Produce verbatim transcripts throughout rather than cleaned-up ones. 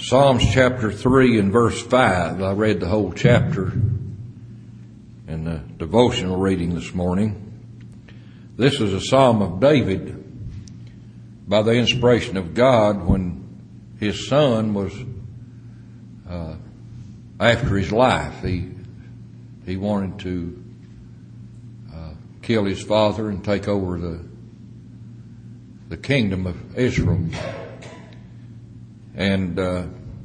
Psalms chapter three and verse five. I read the whole chapter in the devotional reading this morning. This is a psalm of David by the inspiration of God when his son was uh, after his life. He he wanted to uh, kill his father and take over the the kingdom of Israel. And uh,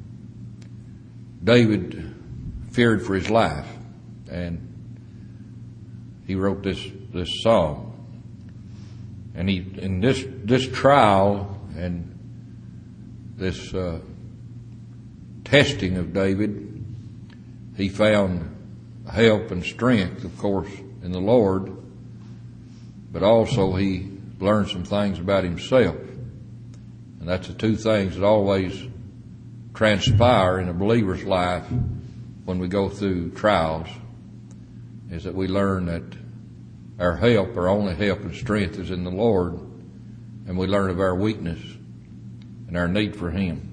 David feared for his life, and he wrote this this psalm. And he in this this trial and this uh, testing of David, he found help and strength, of course, in the Lord, but also he learned some things about himself. And that's the two things that always transpire in a believer's life when we go through trials, is that we learn that our help, our only help and strength is in the Lord, and we learn of our weakness and our need for Him.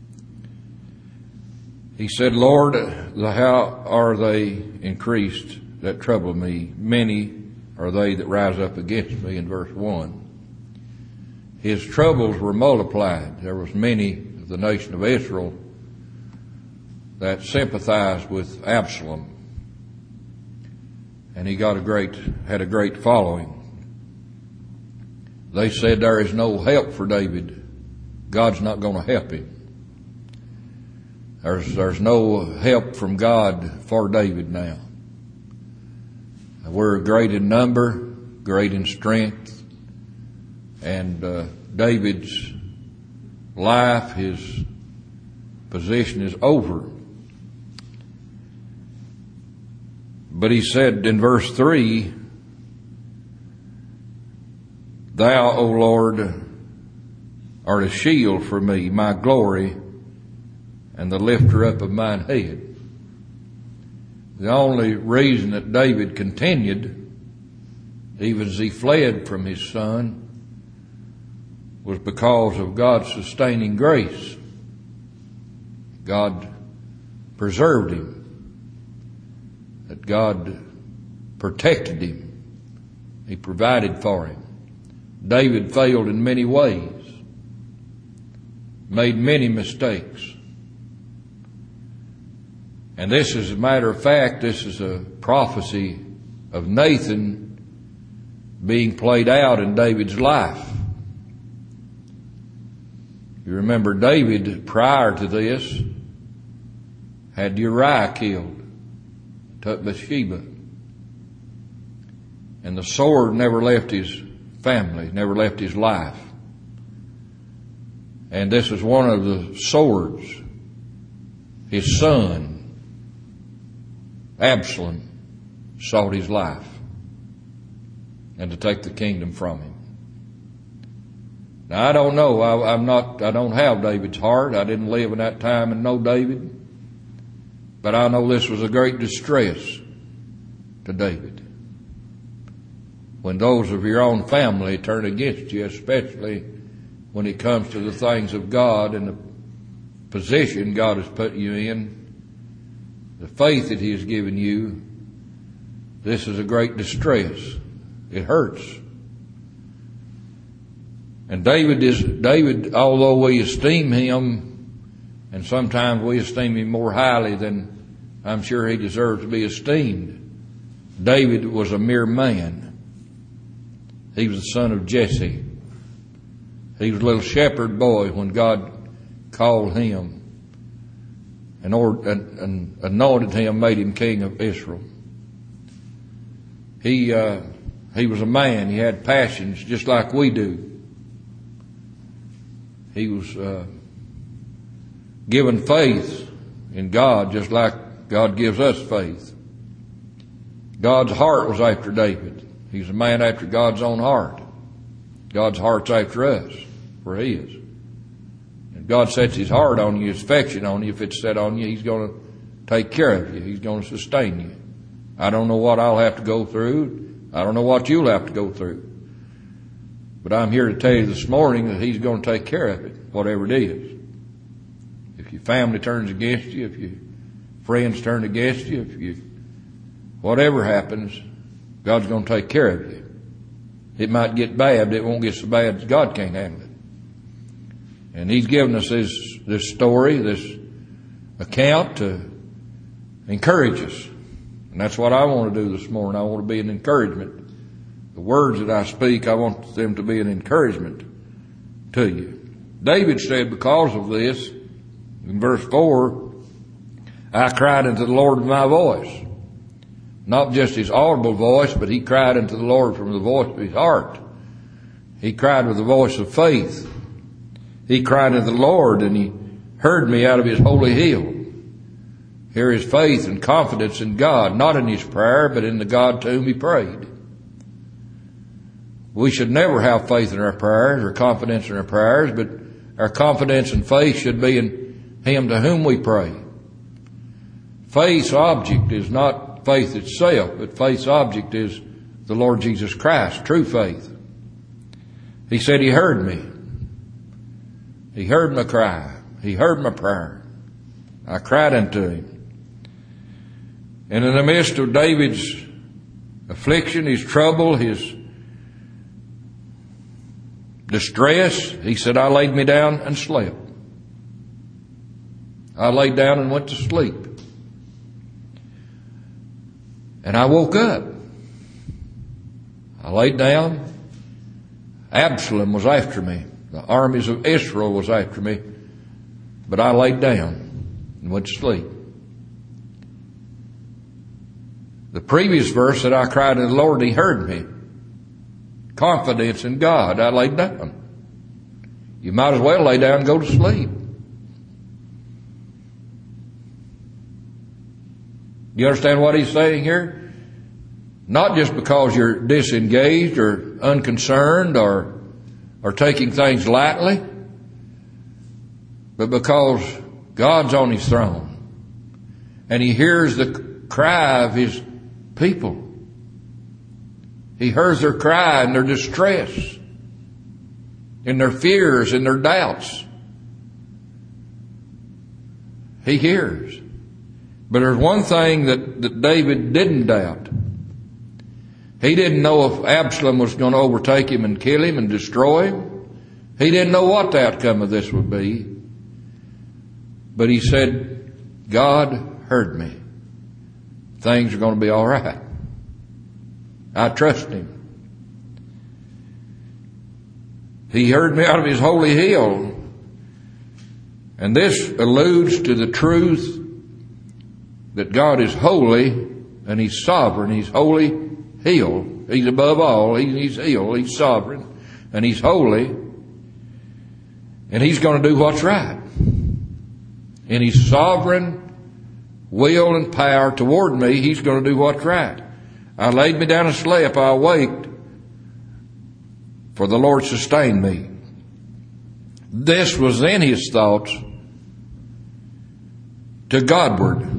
He said, Lord, how are they increased that trouble me? Many are they that rise up against me, in verse one. His troubles were multiplied. There was many of the nation of Israel that sympathized with Absalom. And he got a great, had a great following. They said there is no help for David. God's not going to help him. There's, there's no help from God for David now. We're great in number, great in strength, and uh, David's life, his position is over. But he said in verse three, Thou, O Lord, art a shield for me, my glory, and the lifter up of mine head. The only reason that David continued, even as he fled from his son, was because of God's sustaining grace. God preserved him. That God protected him. He provided for him. David failed in many ways. Made many mistakes. And this is, a matter of fact, this is a prophecy of Nathan being played out in David's life. You remember David, prior to this, had Uriah killed. Took Bathsheba. And the sword never left his family, never left his life. And this is one of the swords. His son, Absalom, sought his life and to take the kingdom from him. Now I don't know, I, I'm not, I don't have David's heart. I didn't live in that time and know David. But I know this was a great distress to David. When those of your own family turn against you, especially when it comes to the things of God and the position God has put you in, the faith that He has given you, this is a great distress. It hurts. And David is, David, although we esteem him, and sometimes we esteem him more highly than I'm sure he deserves to be esteemed, David was a mere man. He was the son of Jesse. He was a little shepherd boy when God called him and, and, and anointed him, made him king of Israel. He, uh, he was a man. He had passions just like we do. He was uh, given faith in God just like God gives us faith. God's heart was after David. He's a man after God's own heart. God's heart's after us, for He is. And God sets His heart on you, His affection on you. If it's set on you, He's going to take care of you. He's going to sustain you. I don't know what I'll have to go through. I don't know what you'll have to go through. But I'm here to tell you this morning that He's going to take care of it, whatever it is. If if your family turns against you, if your friends turn against you, if you, whatever happens, God's going to take care of you. It might get bad, but it won't get so bad as God can't handle it. And He's given us this, this story, this account to encourage us. And that's what I want to do this morning. I want to be an encouragement. The words that I speak, I want them to be an encouragement to you. David said, because of this, in verse four, I cried unto the Lord with my voice. Not just his audible voice, but he cried unto the Lord from the voice of his heart. He cried with the voice of faith. He cried unto the Lord, and He heard me out of His holy hill. Here is faith and confidence in God, not in his prayer, but in the God to whom he prayed. We should never have faith in our prayers or confidence in our prayers, but our confidence and faith should be in Him to whom we pray. Faith's object is not faith itself, but faith's object is the Lord Jesus Christ, true faith. He said He heard me. He heard my cry. He heard my prayer. I cried unto Him. And in the midst of David's affliction, his trouble, his distress, he said, I laid me down and slept. I laid down and went to sleep. And I woke up. I laid down. Absalom was after me. The armies of Israel was after me. But I laid down and went to sleep. The previous verse said, I cried to the Lord, and He heard me. Confidence in God. I laid down. You might as well lay down and go to sleep. You understand what he's saying here? Not just because you're disengaged or unconcerned or, or taking things lightly, but because God's on His throne and He hears the cry of His people. He hears their cry and their distress, and their fears and their doubts. He hears. But there's one thing that, that David didn't doubt. He didn't know if Absalom was going to overtake him and kill him and destroy him. He didn't know what the outcome of this would be. But he said, God heard me. Things are going to be all right. I trust Him. He heard me out of His holy hill. And this alludes to the truth that God is holy and He's sovereign. He's holy hill. He's above all. He's hill. He's sovereign. And He's holy. And He's going to do what's right. In His sovereign will and power toward me, He's going to do what's right. I laid me down and slept. I awaked, for the Lord sustained me. This was in his thoughts to Godward.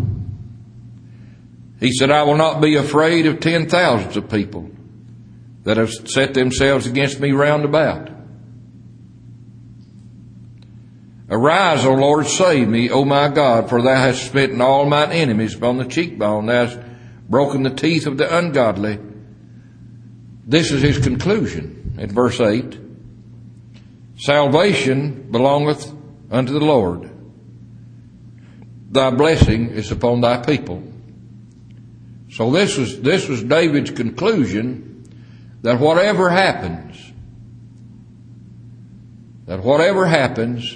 He said, I will not be afraid of ten thousands of people that have set themselves against me round about. Arise, O Lord, save me, O my God, for Thou hast smitten all mine enemies upon the cheekbone. Thou hast broken the teeth of the ungodly. This is his conclusion in verse eight. Salvation belongeth unto the Lord. Thy blessing is upon Thy people. So this was, this was David's conclusion, that whatever happens, that whatever happens,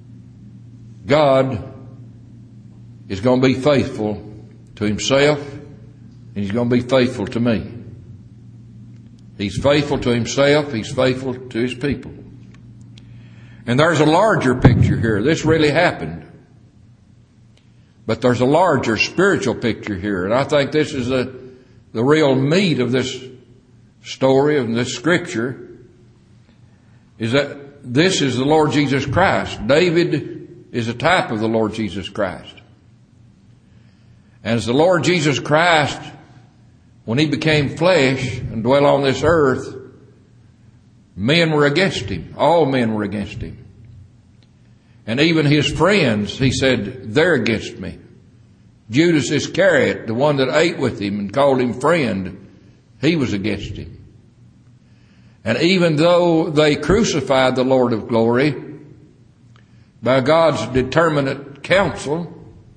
God is going to be faithful to Himself, and He's going to be faithful to me. He's faithful to Himself. He's faithful to His people. And there's a larger picture here. This really happened. But there's a larger spiritual picture here. And I think this is the, the real meat of this story, of this scripture, is that this is the Lord Jesus Christ. David is a type of the Lord Jesus Christ. And as the Lord Jesus Christ, when He became flesh and dwelt on this earth, men were against Him. All men were against Him. And even his friends, he said, they're against me. Judas Iscariot, the one that ate with him and called him friend, he was against him. And even though they crucified the Lord of glory by God's determinate counsel,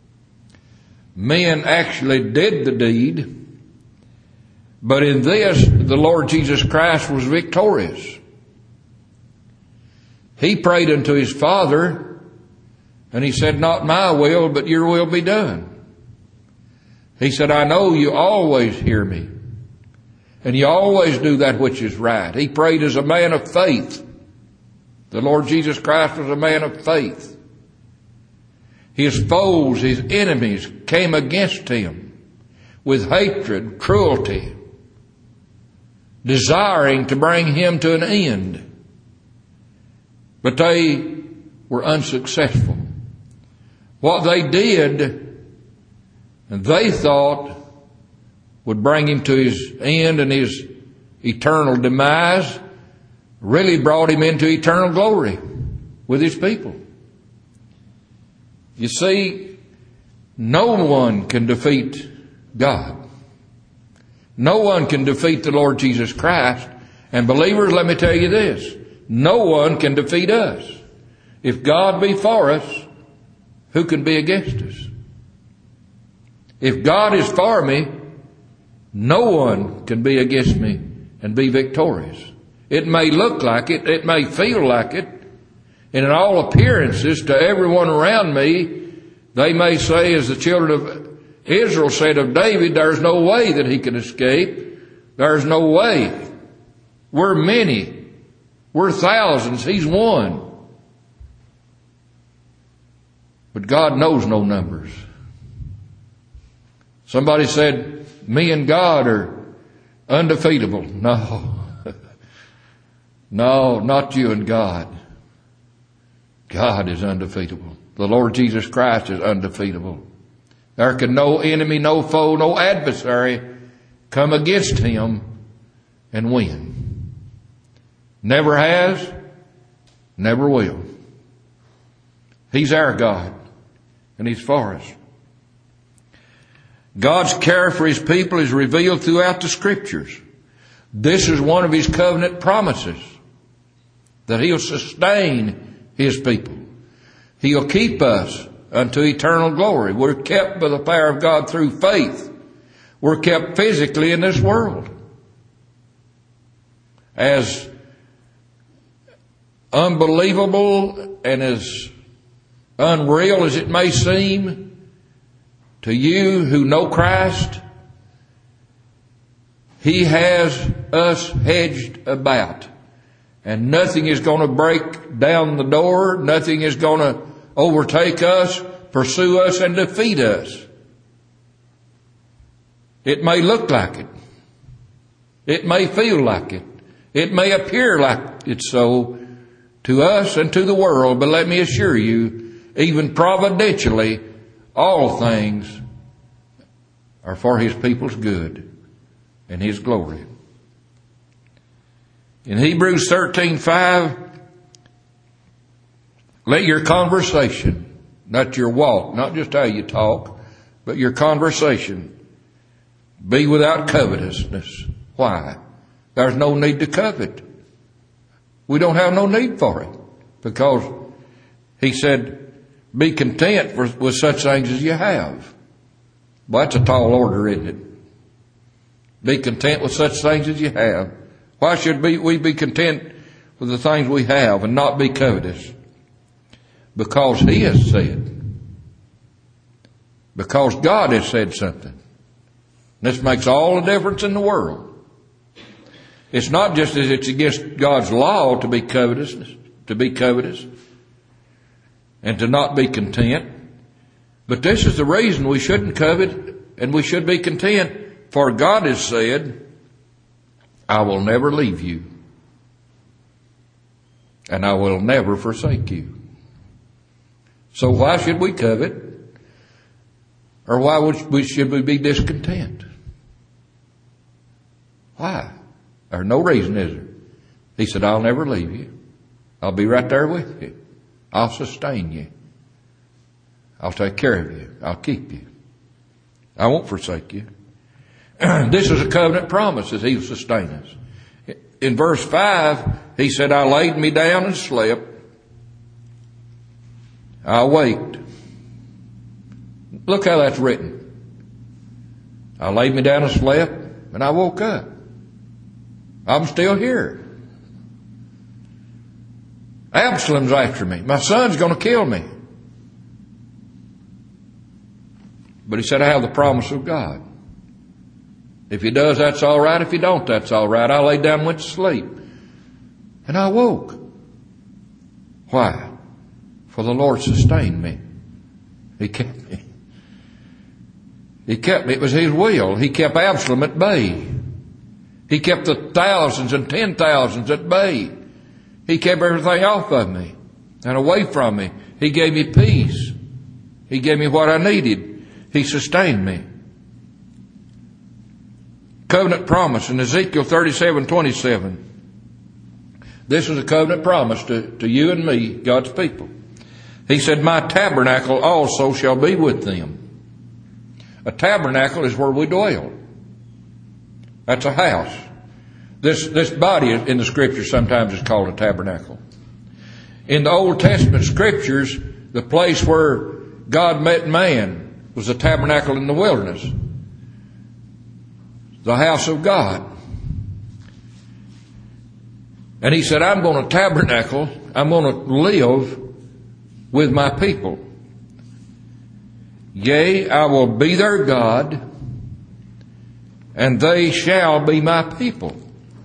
men actually did the deed. But in this, the Lord Jesus Christ was victorious. He prayed unto his Father, and he said, not my will, but your will be done. He said, I know you always hear me, and you always do that which is right. He prayed as a man of faith. The Lord Jesus Christ was a man of faith. His foes, his enemies, came against him with hatred, cruelty, desiring to bring him to an end. But they were unsuccessful. What they did, they thought, would bring him to his end and his eternal demise, really brought him into eternal glory with his people. You see, no one can defeat God. No one can defeat the Lord Jesus Christ. And believers, let me tell you this, no one can defeat us. If God be for us, who can be against us? If God is for me, no one can be against me and be victorious. It may look like it, it may feel like it, and in all appearances to everyone around me, they may say, as the children of Israel said of David, there's no way that he can escape. There's no way. We're many. We're thousands. He's one. But God knows no numbers. Somebody said, me and God are undefeatable. No. No, not you and God. God is undefeatable. The Lord Jesus Christ is undefeatable. There can no enemy, no foe, no adversary come against him and win. Never has, never will. He's our God, and He's for us. God's care for His people is revealed throughout the Scriptures. This is one of His covenant promises, that He'll sustain His people. He'll keep us unto eternal glory. We're kept by the power of God through faith. We're kept physically in this world. As unbelievable and as unreal as it may seem to you who know Christ, He has us hedged about. And nothing is going to break down the door. Nothing is going to overtake us, pursue us, and defeat us. It may look like it. It may feel like it. It may appear like it's so to us and to the world, but let me assure you, even providentially, all things are for His people's good and His glory. In Hebrews thirteen five, let your conversation, not your walk, not just how you talk, but your conversation be without covetousness. Why? There's no need to covet. We don't have no need for it, because He said, be content for, with such things as you have. Well, that's a tall order, isn't it? Be content with such things as you have. Why should we be content with the things we have and not be covetous? Because He has said. Because God has said something. This makes all the difference in the world. It's not just that it's against God's law to be covetous, to be covetous and to not be content. But this is the reason we shouldn't covet and we should be content. For God has said, I will never leave you, and I will never forsake you. So why should we covet? Or why would we, should we be discontent? Why? There's no reason, is there? He said, I'll never leave you. I'll be right there with you. I'll sustain you. I'll take care of you. I'll keep you. I won't forsake you. This is a covenant promise that He'll sustain us. In verse five, He said, I laid me down and slept. I awaked. Look how that's written. I laid me down and slept, and I woke up. I'm still here. Absalom's after me. My son's going to kill me. But he said, I have the promise of God. If he does, that's all right. If he don't, that's all right. I laid down and went to sleep. And I woke. Why? For the Lord sustained me. He kept me. He kept me. It was His will. He kept Absalom at bay. He kept the thousands and ten thousands at bay. He kept everything off of me and away from me. He gave me peace. He gave me what I needed. He sustained me. Covenant promise in Ezekiel thirty-seven twenty-seven. This is a covenant promise to, to you and me, God's people. He said, my tabernacle also shall be with them. A tabernacle is where we dwell. That's a house. This, this body in the Scripture sometimes is called a tabernacle. In the Old Testament Scriptures, the place where God met man was the tabernacle in the wilderness. The house of God. And He said, I'm going to tabernacle, I'm going to live with my people. Yea, I will be their God, and they shall be my people.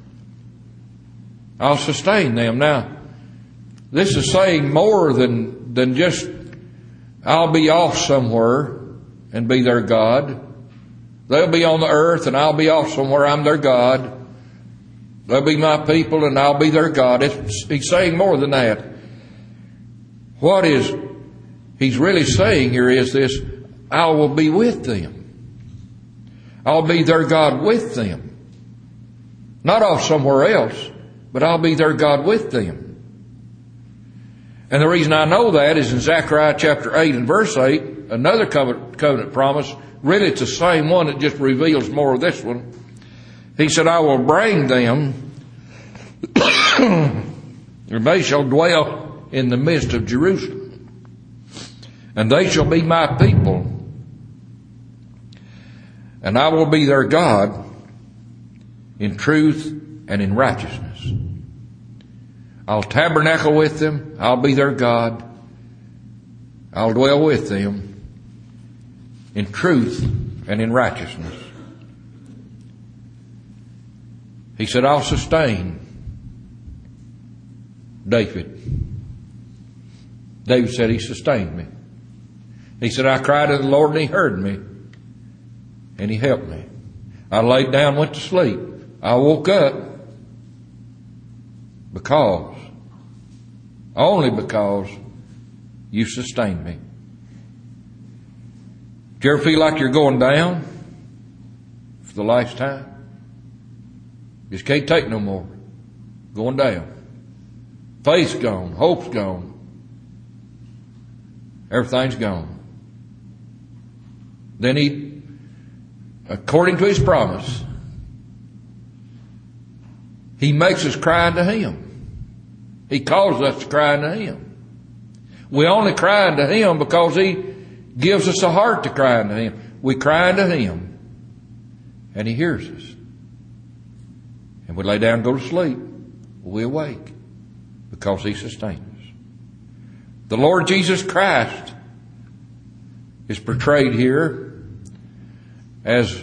I'll sustain them. Now, this is saying more than, than just, I'll be off somewhere and be their God. They'll be on the earth and I'll be off somewhere, I'm their God. They'll be my people and I'll be their God. It's, he's saying more than that. What is he's really saying here is this, I will be with them. I'll be their God with them. Not off somewhere else, but I'll be their God with them. And the reason I know that is in Zechariah chapter eight and verse eight, another covenant, covenant promise. Really it's the same one, it just reveals more of this one. He said, I will bring them, and they shall dwell in the midst of Jerusalem. And they shall be my people, and I will be their God in truth and in righteousness. I'll tabernacle with them. I'll be their God. I'll dwell with them in truth and in righteousness. He said, I'll sustain David. David said He sustained me. He said, I cried to the Lord and He heard me and He helped me. I laid down, went to sleep. I woke up because, only because you sustained me. Do you ever feel like you're going down for the last time? You just can't take no more. Going down. Faith's gone. Hope's gone. Everything's gone. Then He, according to His promise, He makes us cry unto Him. He calls us to cry unto Him. We only cry unto Him because He gives us a heart to cry unto Him. We cry unto Him, and He hears us. And we lay down and go to sleep. We awake because He sustains us. The Lord Jesus Christ is portrayed here as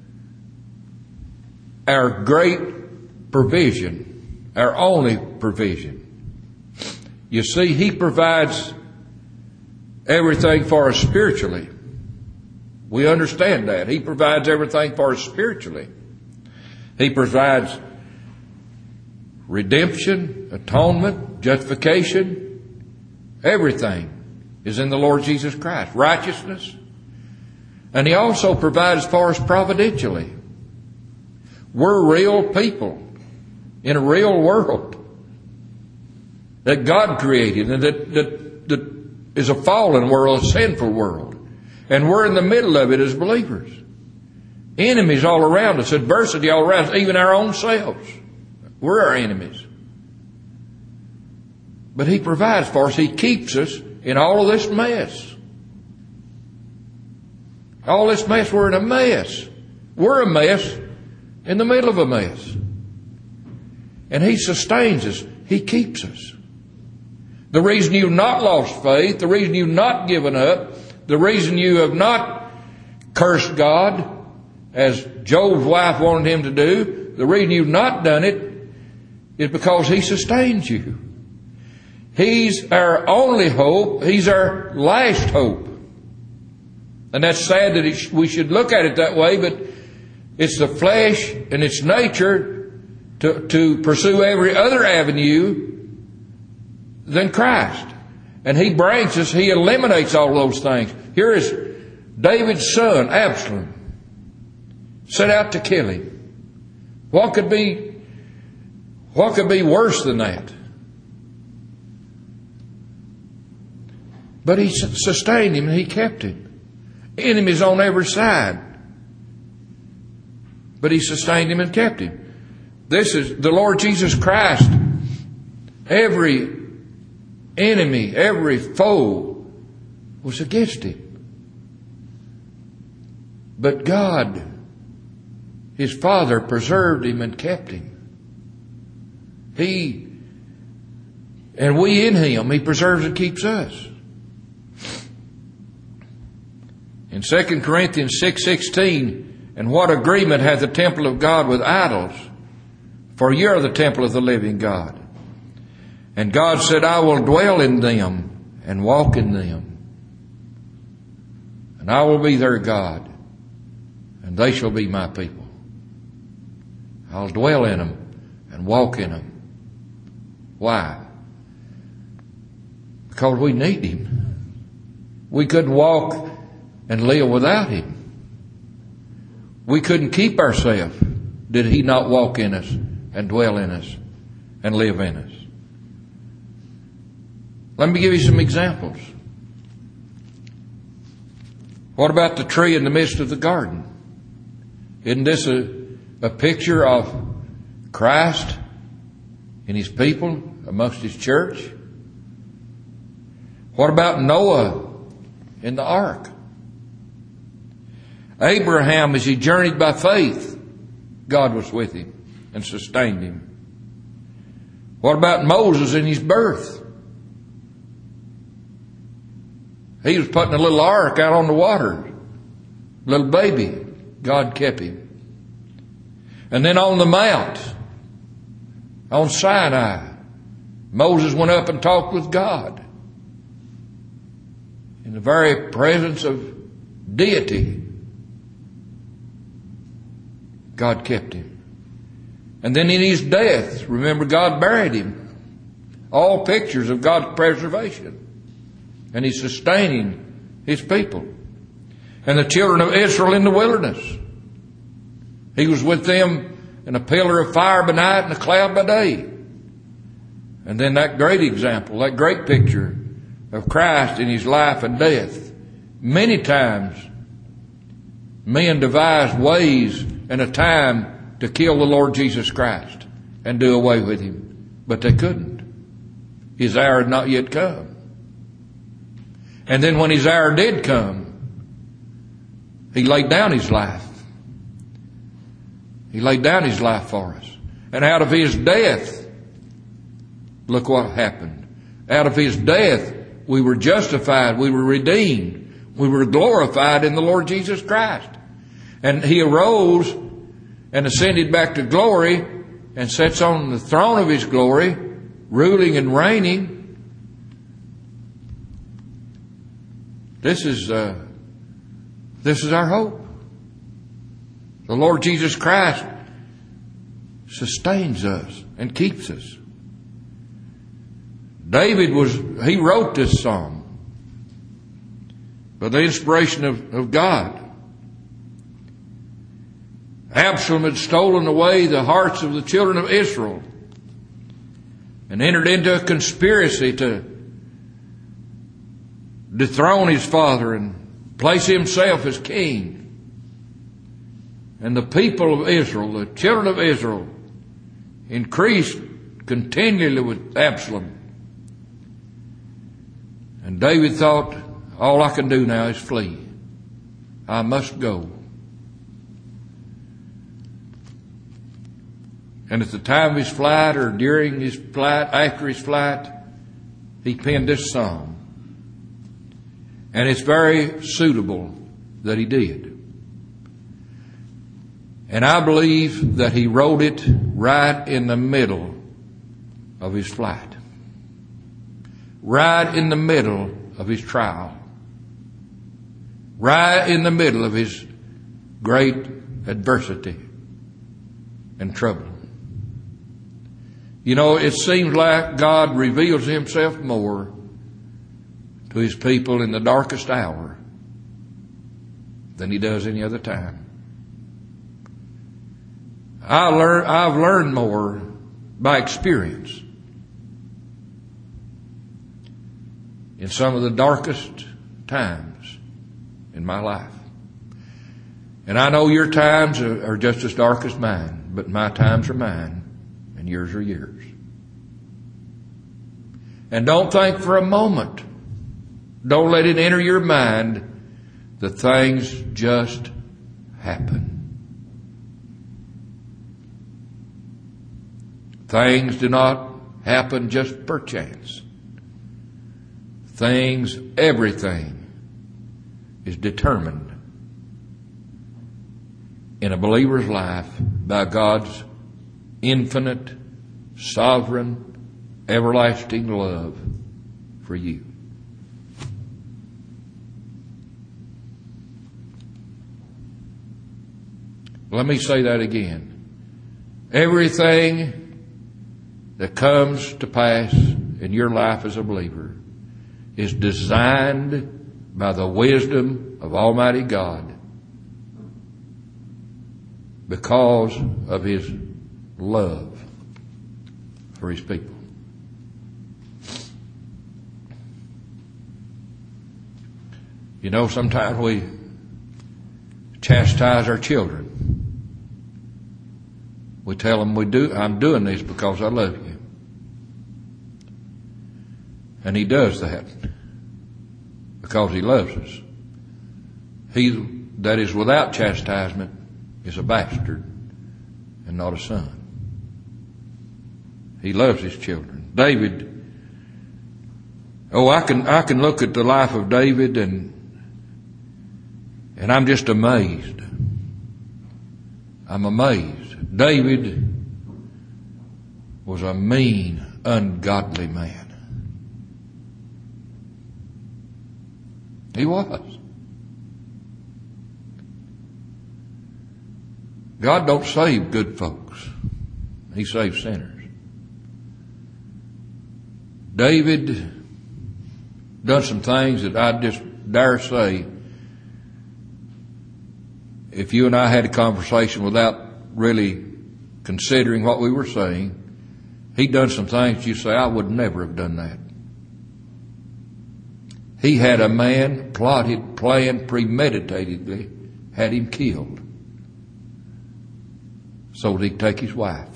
our great provision, our only provision. You see, He provides everything for us spiritually. We understand that. He provides everything for us spiritually. He provides redemption, atonement, justification. Everything is in the Lord Jesus Christ. Righteousness. And He also provides for us providentially. We're real people in a real world. that God created and that, that, that is a fallen world, a sinful world. And we're in the middle of it as believers. Enemies all around us, adversity all around us, even our own selves. We're our enemies. But He provides for us. He keeps us in all of this mess. All this mess, we're in a mess. We're a mess in the middle of a mess. And He sustains us. He keeps us. The reason you've not lost faith, the reason you've not given up, the reason you have not cursed God, as Job's wife wanted him to do, the reason you've not done it is because He sustains you. He's our only hope. He's our last hope. And that's sad that it, we should look at it that way, but it's the flesh and its nature to, to pursue every other avenue than Christ. And He brings us, He eliminates all those things. Here is David's son, Absalom, set out to kill him. What could be, what could be worse than that? But He sustained him and He kept him. Enemies on every side. But He sustained him and kept him. This is the Lord Jesus Christ. Every enemy, every foe was against Him. But God, His Father, preserved him and kept him. He, and we in Him, He preserves and keeps us. In Second Corinthians six sixteen, and what agreement hath the temple of God with idols? For ye are the temple of the living God. And God said, I will dwell in them and walk in them. And I will be their God, and they shall be my people. I'll dwell in them and walk in them. Why? Because we need Him. We couldn't walk and live without Him. We couldn't keep ourselves did He not walk in us and dwell in us and live in us. Let me give you some examples. What about the tree in the midst of the garden? Isn't this a, a picture of Christ and His people amongst His church? What about Noah in the ark? Abraham, as he journeyed by faith, God was with him and sustained him. What about Moses in his birth? He was putting a little ark out on the water. Little baby. God kept him. And then on the mount, on Sinai, Moses went up and talked with God. In the very presence of deity, God kept him. And then in his death, remember, God buried him. All pictures of God's preservation. And He's sustaining His people. And the children of Israel in the wilderness. He was with them in a pillar of fire by night and a cloud by day. And then that great example, that great picture of Christ in His life and death. Many times, men devised ways and a time to kill the Lord Jesus Christ and do away with Him. But they couldn't. His hour had not yet come. And then when His hour did come, He laid down His life. He laid down His life for us. And out of His death, look what happened. Out of His death, we were justified. We were redeemed. We were glorified in the Lord Jesus Christ. And He arose and ascended back to glory and sits on the throne of His glory, ruling and reigning. This is, uh, this is our hope. The Lord Jesus Christ sustains us and keeps us. David was, he wrote this psalm by the inspiration of, of God. Absalom had stolen away the hearts of the children of Israel. and entered into a conspiracy to dethrone his father and place himself as king. And the people of Israel, the children of Israel, increased continually with Absalom. And David thought, all I can do now is flee. I must go. And at the time of his flight, or during his flight, after his flight, he penned this psalm. And it's very suitable that he did. And I believe that he wrote it right in the middle of his flight. Right in the middle of his trial. Right in the middle of his great adversity and trouble. You know, it seems like God reveals himself more to his people in the darkest hour than he does any other time. I learn, I've learned more by experience in some of the darkest times in my life. And I know your times are, are just as dark as mine, but my times are mine and yours are yours. And don't think for a moment, don't let it enter your mind that things just happen. Things do not happen just perchance. Things, everything is determined in a believer's life by God's infinite, sovereign, everlasting love for you. Let me say that again. Everything that comes to pass in your life as a believer is designed by the wisdom of Almighty God because of His love for His people. You know, sometimes we chastise our children. We tell them, we do, I'm doing this because I love you. And He does that because He loves us. He that is without chastisement is a bastard and not a son. He loves His children. David, oh, I can, I can look at the life of David and, and I'm just amazed. I'm amazed. David was a mean, ungodly man. He was. God don't save good folks. He saves sinners. David done some things that I just dare say, if you and I had a conversation without really considering what we were saying, he'd done some things you say, I would never have done that. He had a man plotted, planned, premeditatedly, had him killed so that he'd take his wife.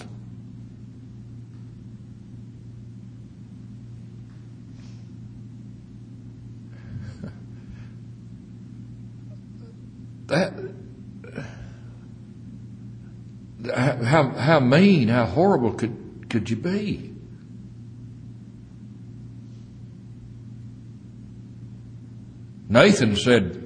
That, how, how mean, how horrible could, could you be? Nathan said,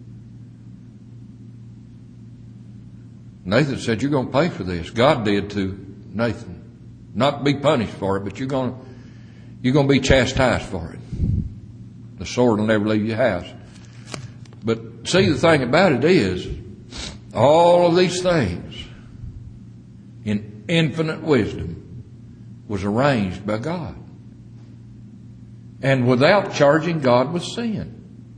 Nathan said, you're going to pay for this. God did to Nathan. Not to be punished for it, but you're going to, you're going to be chastised for it. The sword will never leave your house. But see, the thing about it is, all of these things, in infinite wisdom, was arranged by God. And without charging God with sin.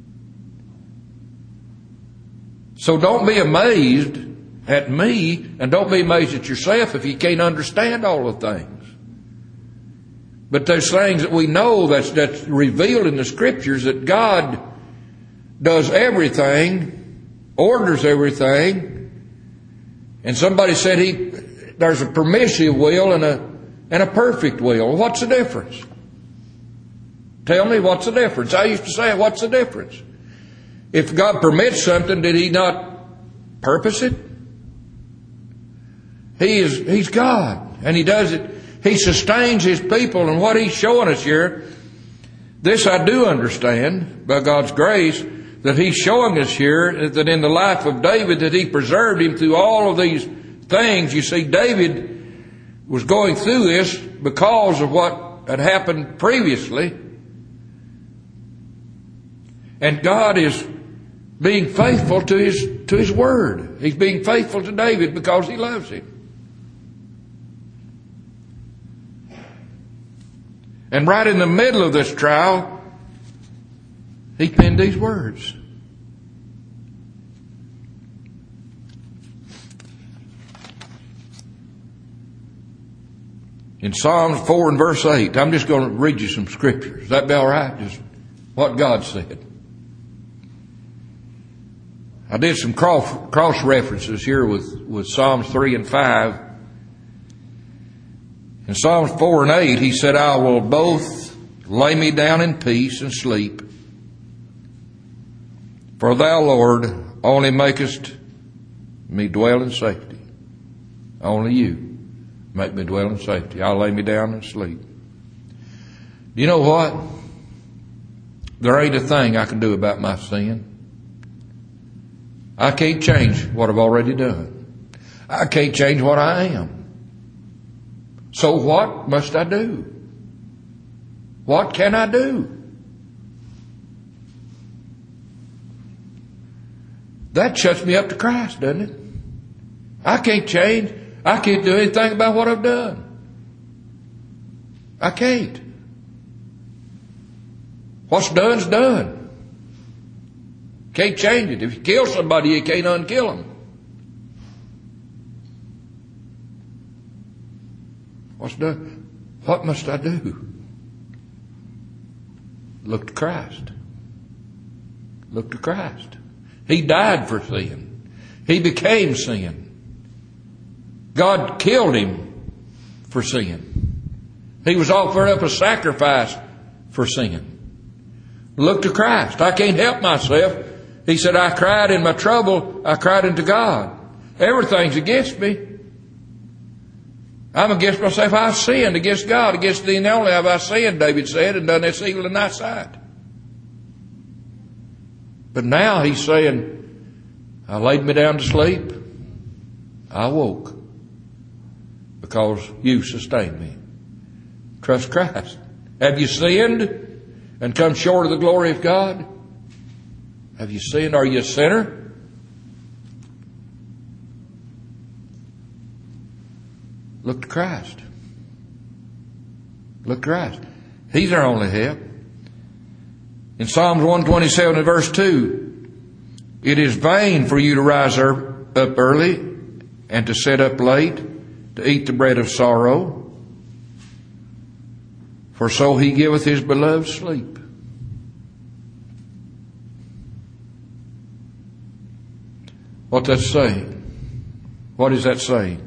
So don't be amazed at me, and don't be amazed at yourself if you can't understand all the things. But there's things that we know that's, that's revealed in the Scriptures, that God does everything, orders everything. And somebody said he there's a permissive will and a and a perfect will. What's the difference? Tell me, what's the difference? I used to say, what's the difference? If God permits something, did He not purpose it? He is He's God, and He does it. He sustains His people, and what He's showing us here, this I do understand by God's grace, that He's showing us here that in the life of David, that He preserved him through all of these things. You see, David was going through this because of what had happened previously. And God is being faithful to His, to His word. He's being faithful to David because He loves him. And right in the middle of this trial, he penned these words. In Psalms four and verse eight, I'm just going to read you some scriptures. Is that be all right? Just what God said. I did some cross, cross references here with, with Psalms three and five. In Psalms four and eight, he said, I will both lay me down in peace and sleep. For thou, Lord, only makest me dwell in safety. Only you make me dwell in safety. I'll lay me down and sleep. You know what? There ain't a thing I can do about my sin. I can't change what I've already done. I can't change what I am. So what must I do? What can I do? That shuts me up to Christ, doesn't it? I can't change. I can't do anything about what I've done. I can't. What's done's done. Can't change it. If you kill somebody, you can't unkill them. What's done? What must I do? Look to Christ. Look to Christ. He died for sin. He became sin. God killed Him for sin. He was offered up a sacrifice for sin. Look to Christ. I can't help myself. He said, I cried in my trouble. I cried unto God. Everything's against me. I'm against myself. I've sinned against God. Against thee and only have I sinned, David said, and done this evil in thy sight. But now he's saying, I laid me down to sleep. I woke because you sustained me. Trust Christ. Have you sinned and come short of the glory of God? Have you sinned? Are you a sinner? Look to Christ. Look to Christ. He's our only help. In Psalms one twenty-seven and verse two, it is vain for you to rise up early and to sit up late to eat the bread of sorrow, for so He giveth His beloved sleep. What's that saying? What is that saying?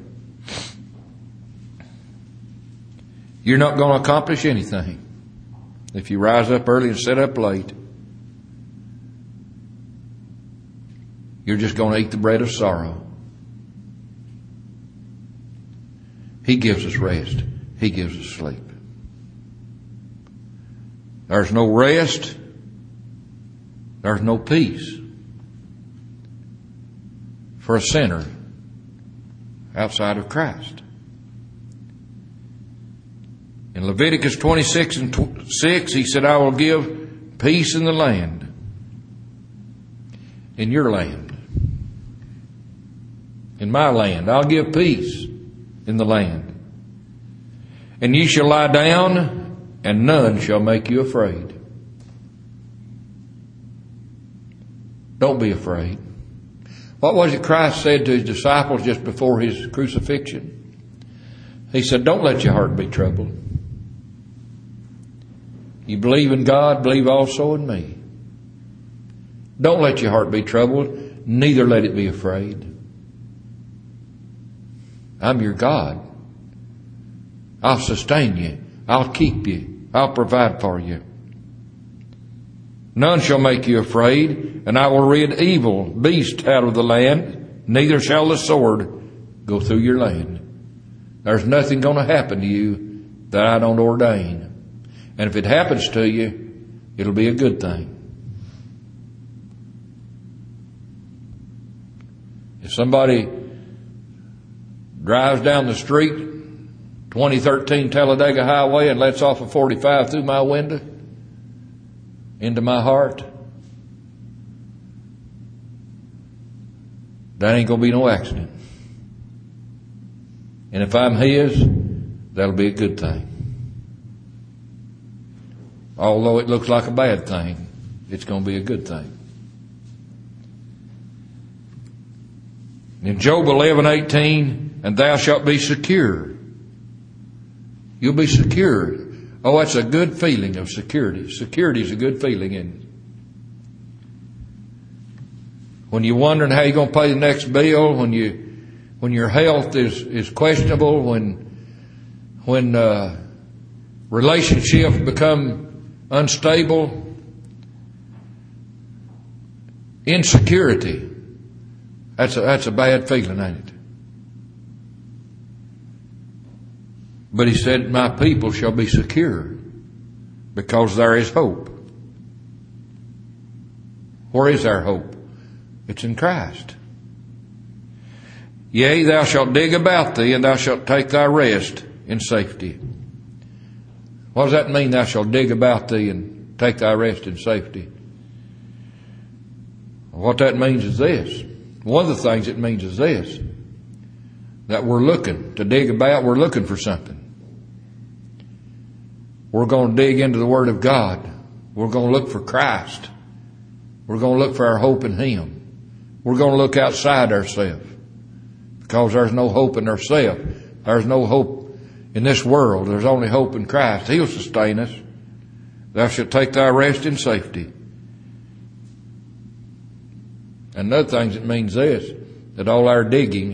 You're not going to accomplish anything if you rise up early and sit up late. You're just going to eat the bread of sorrow. He gives us rest. He gives us sleep. There's no rest. There's no peace for a sinner outside of Christ. In Leviticus twenty-six and six, He said, I will give peace in the land, in your land, in my land. I'll give peace in the land. And ye shall lie down, and none shall make you afraid. Don't be afraid. What was it Christ said to His disciples just before His crucifixion? He said, don't let your heart be troubled. You believe in God, believe also in me. Don't let your heart be troubled, neither let it be afraid. I'm your God. I'll sustain you. I'll keep you. I'll provide for you. None shall make you afraid, and I will rid evil beasts out of the land, neither shall the sword go through your land. There's nothing going to happen to you that I don't ordain. And if it happens to you, it'll be a good thing. If somebody drives down the street, twenty thirteen Talladega Highway, and lets off a forty-five through my window into my heart, that ain't going to be no accident. And if I'm His, that'll be a good thing. Although it looks like a bad thing, it's going to be a good thing. In Job eleven eighteen, and thou shalt be secure. You'll be secure. Oh, that's a good feeling of security. Security is a good feeling, isn't it? When you're wondering how you're going to pay the next bill, when you, when your health is, is questionable, when, when, uh, relationships become unstable, insecurity, that's a, that's a bad feeling, ain't it? But he said, my people shall be secure because there is hope. Where is our hope? It's in Christ. Yea, thou shalt dig about thee, and thou shalt take thy rest in safety. What does that mean, thou shalt dig about thee and take thy rest in safety? What that means is this. One of the things it means is this. That we're looking to dig about, we're looking for something. We're going to dig into the Word of God. We're going to look for Christ. We're going to look for our hope in Him. We're going to look outside ourselves. Because there's no hope in ourselves. There's no hope in this world. There's only hope in Christ. He'll sustain us. Thou shalt take thy rest in safety. And another thing it means this, that all our digging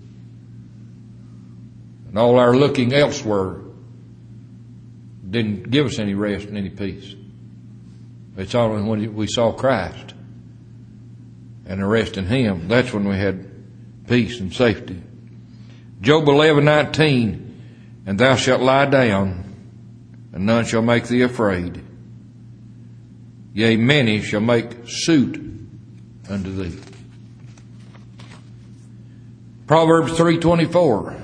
and all our looking elsewhere didn't give us any rest and any peace. It's only when we saw Christ and the rest in Him, that's when we had peace and safety. Job eleven nineteen, and thou shalt lie down, and none shall make thee afraid. Yea, many shall make suit unto thee. Proverbs three twenty-four,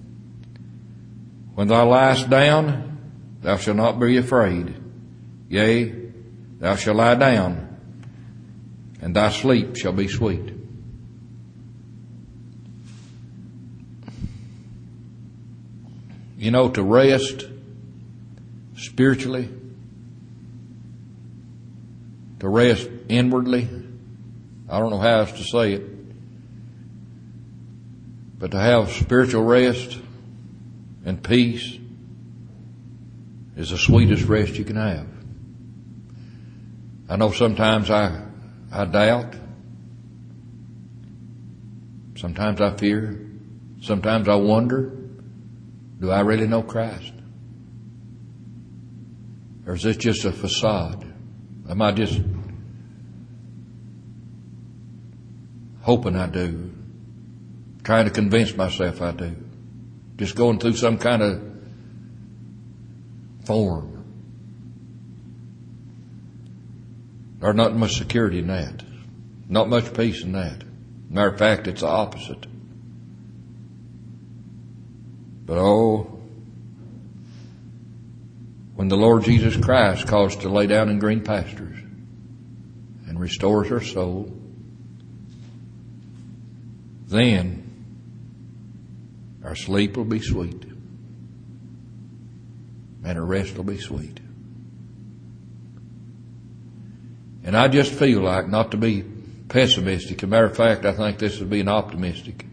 when thou liest down, thou shalt not be afraid. Yea, thou shalt lie down, and thy sleep shall be sweet. You know, to rest spiritually, to rest inwardly, I don't know how else to say it, but to have spiritual rest and peace is the sweetest rest you can have. I know sometimes I, I doubt. Sometimes I fear. Sometimes I wonder, do I really know Christ? Or is this just a facade? Am I just hoping I do? Trying to convince myself I do? Just going through some kind of form. There's not much security in that. Not much peace in that. Matter of fact, it's the opposite. But oh, when the Lord Jesus Christ calls us to lay down in green pastures and restores our soul, then our sleep will be sweet and our rest will be sweet. And I just feel like, not to be pessimistic, as a matter of fact, I think this is being optimistic,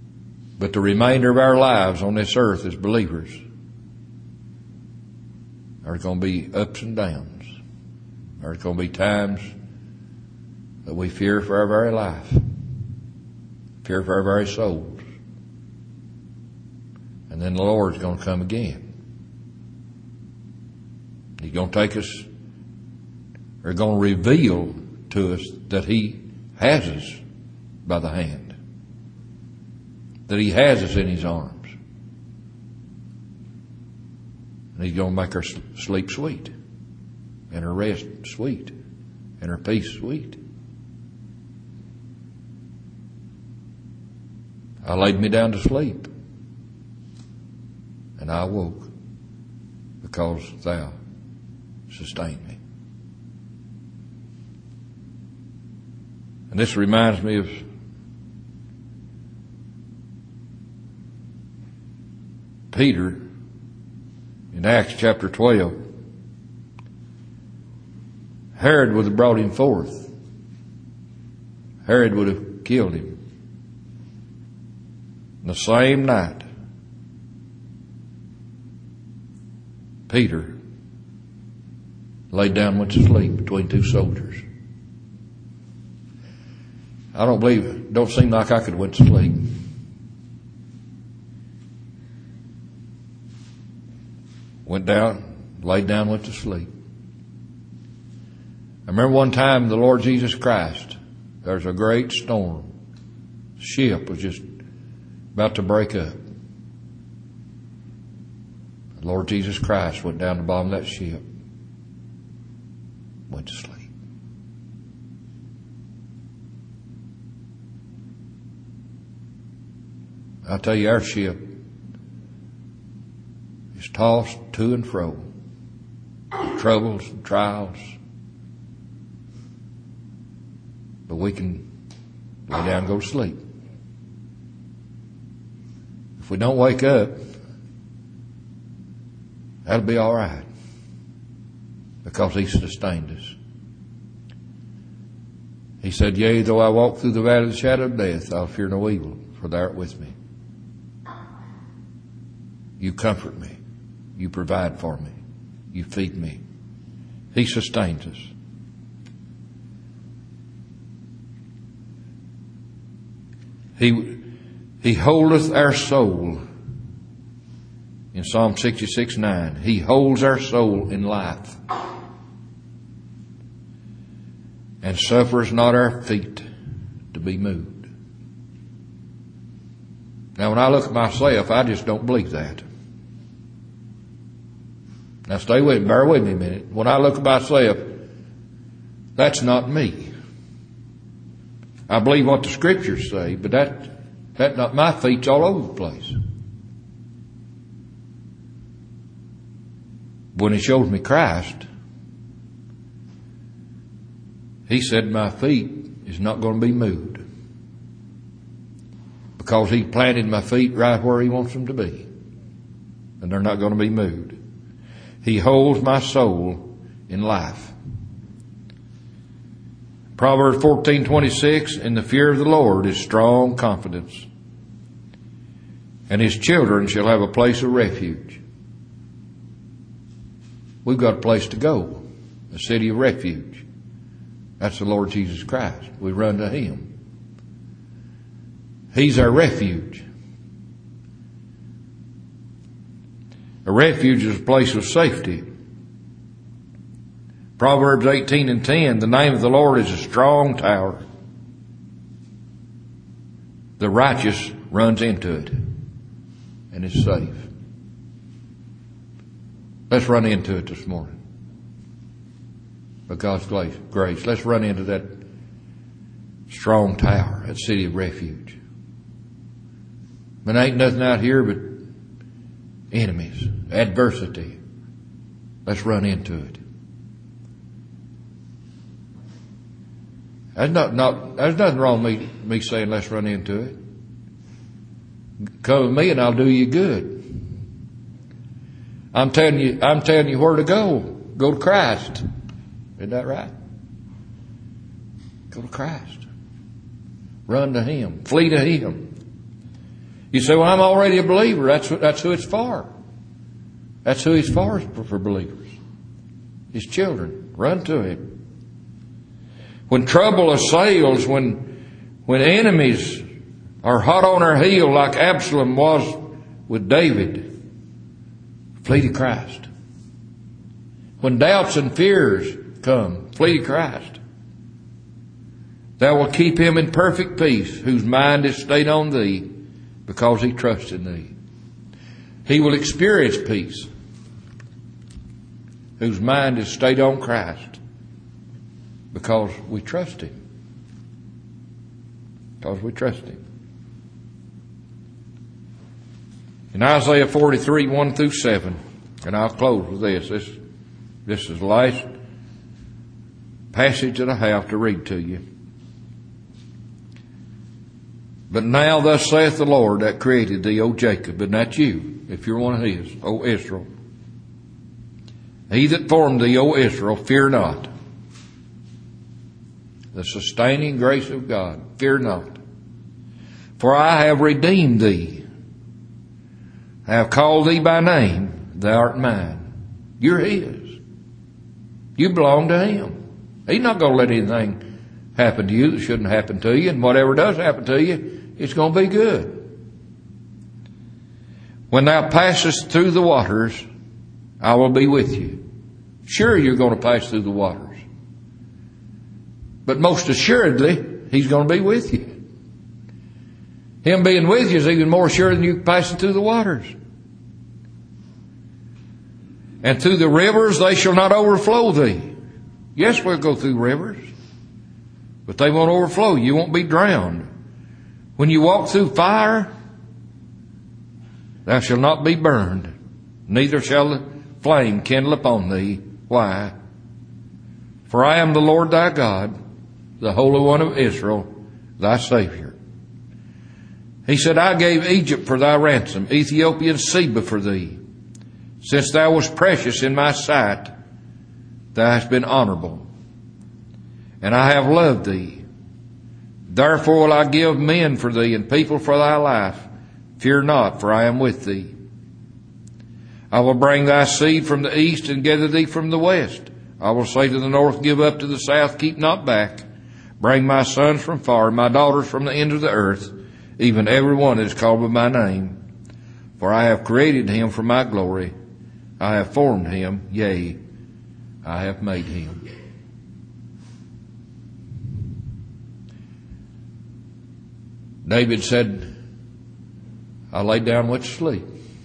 but the remainder of our lives on this earth as believers, There's going to be ups and downs. There's going to be times that we fear for our very life, fear for our very souls. And then the Lord's going to come again. He's going to take us, or going to reveal to us that He has us by the hand, that He has us in His arms. And He's going to make our sleep sweet, and our rest sweet, and our peace sweet. I laid me down to sleep, and I awoke, because Thou sustained me. And this reminds me of Peter in Acts chapter twelve. Herod would have brought him forth. Herod would have killed him. And the same night, Peter laid down and went to sleep between two soldiers. I don't believe it. Don't seem like I could went to sleep. Went down, laid down, went to sleep. I remember one time the Lord Jesus Christ, there was a great storm. The ship was just about to break up. The Lord Jesus Christ went down the bottom of that ship, went to sleep. I tell you, our ship is tossed to and fro, troubles and trials. But we can lay down and go to sleep. If we don't wake up, that'll be all right, because He sustained us. He said, yea, though I walk through the valley of the shadow of death, I'll fear no evil, for Thou art with me. You comfort me. You provide for me. You feed me. He sustains us. He, he holdeth our soul. In Psalm sixty-six nine, He holds our soul in life, and suffers not our feet to be moved. Now, when I look at myself, I just don't believe that. Now, stay with me, bear with me a minute. When I look at myself, that's not me. I believe what the Scriptures say, but that, that not my feet's all over the place. When He shows me Christ, He said my feet is not going to be moved, because He planted my feet right where He wants them to be, and they're not going to be moved. He holds my soul in life. Proverbs fourteen twenty-six, in the fear of the Lord is strong confidence, and His children shall have a place of refuge. We've got a place to go, a city of refuge. That's the Lord Jesus Christ. We run to Him. He's our refuge. A refuge is a place of safety. Proverbs eighteen and ten, the name of the Lord is a strong tower. The righteous runs into it and is safe. Let's run into it this morning. By God's grace, let's run into that strong tower, that city of refuge. But ain't nothing out here but enemies, adversity. Let's run into it. There's not, not, there's nothing wrong with me, me saying let's run into it. Come with me and I'll do you good. I'm telling you, I'm telling you where to go. Go to Christ. Isn't that right? Go to Christ. Run to Him. Flee to Him. You say, well, I'm already a believer. That's what, that's who it's for. That's who He's for, for believers. His children. Run to Him. When trouble assails, when, when enemies are hot on our heel like Absalom was with David, flee to Christ. When doubts and fears come, flee to Christ. Thou wilt keep him in perfect peace, whose mind is stayed on Thee, because he trusts in Thee. He will experience peace, whose mind is stayed on Christ, because we trust Him. Because we trust Him. In Isaiah forty-three, one through seven, and I'll close with this. This, this is the last passage that I have to read to you. But now thus saith the Lord that created thee, O Jacob, and that's you, if you're one of His, O Israel. He that formed thee, O Israel, fear not. The sustaining grace of God, fear not. For I have redeemed thee. I have called thee by name, thou art mine. You're His. You belong to Him. He's not going to let anything happen to you that shouldn't happen to you, and whatever does happen to you, it's going to be good. When thou passest through the waters, I will be with you. Sure, you're going to pass through the waters. But most assuredly, He's going to be with you. Him being with you is even more sure than you passing through the waters. And through the rivers they shall not overflow thee. Yes, we'll go through rivers, but they won't overflow. You won't be drowned. When you walk through fire, thou shalt not be burned, neither shall the flame kindle upon thee. Why? For I am the Lord thy God, the Holy One of Israel, thy Savior. He said, I gave Egypt for thy ransom, Ethiopia and Seba for thee. Since thou wast precious in my sight, thou hast been honorable, and I have loved thee. Therefore will I give men for thee and people for thy life. Fear not, for I am with thee. I will bring thy seed from the east and gather thee from the west. I will say to the north, give up, to the south, keep not back. Bring my sons from far, my daughters from the end of the earth, even every one that is called by my name. For I have created him for my glory. I have formed him, yea, I have made him. David said, I lay down with sleep.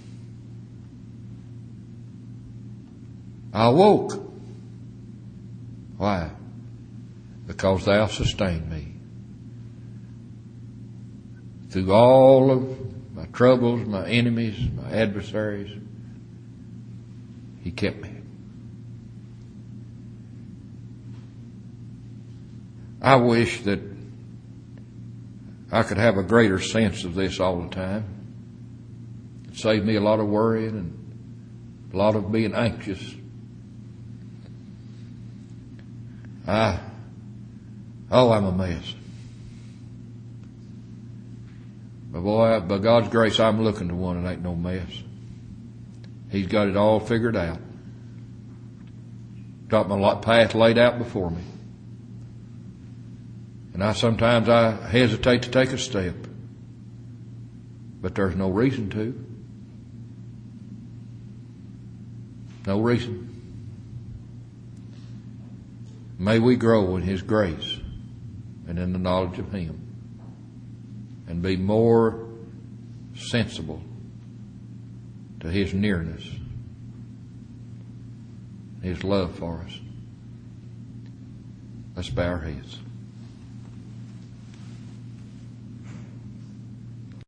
I awoke. Why? Because thou sustained me. Through all of my troubles, my enemies, my adversaries, He kept me. I wish that I could have a greater sense of this all the time. It'd save me a lot of worrying and a lot of being anxious. I, oh, I'm a mess. But boy, by God's grace, I'm looking to one that ain't no mess. He's got it all figured out. Got my path laid out before me. And I sometimes I hesitate to take a step. But there's no reason to. No reason. May we grow in His grace and in the knowledge of Him, and be more sensible to His nearness, His love for us. Let's bow our heads.